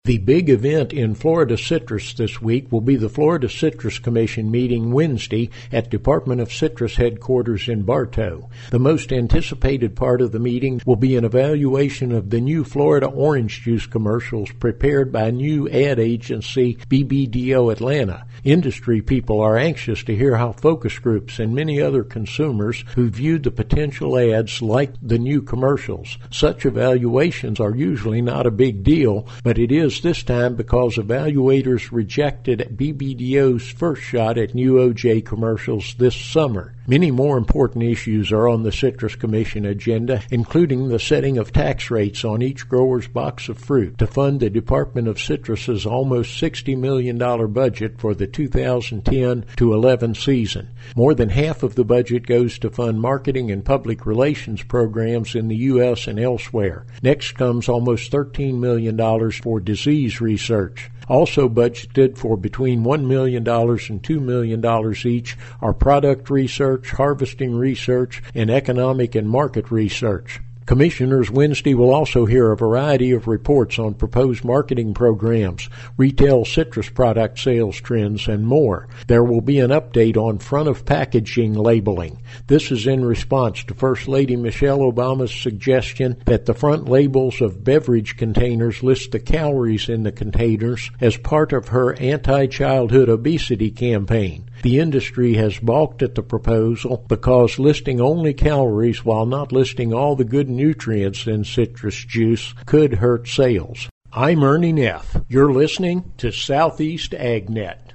The big event in Florida Citrus this week will be the Florida Citrus Commission meeting Wednesday at Department of Citrus headquarters in Bartow. The most anticipated part of the meeting will be an evaluation of the new Florida orange juice commercials prepared by new ad agency BBDO Atlanta. Industry people are anxious to hear how focus groups and many other consumers who viewed the potential ads liked the new commercials. Such evaluations are usually not a big deal, but it is this time because evaluators rejected BBDO's first shot at new OJ commercials this summer. Many more important issues are on the Citrus Commission agenda, including the setting of tax rates on each grower's box of fruit to fund the Department of Citrus's almost $60 million budget for the 2010-11 season. More than half of the budget goes to fund marketing and public relations programs in the U.S. and elsewhere. Next comes almost $13 million for disease research. Also budgeted for between $1 million and $2 million each are product research, harvesting research, and economic and market research. Commissioners Wednesday will also hear a variety of reports on proposed marketing programs, retail citrus product sales trends, and more. There will be an update on front-of-packaging labeling. This is in response to First Lady Michelle Obama's suggestion that the front labels of beverage containers list the calories in the containers as part of her anti-childhood obesity campaign. The industry has balked at the proposal because listing only calories while not listing all the good nutrients in citrus juice could hurt sales. I'm Ernie Neff. You're listening to Southeast AgNet.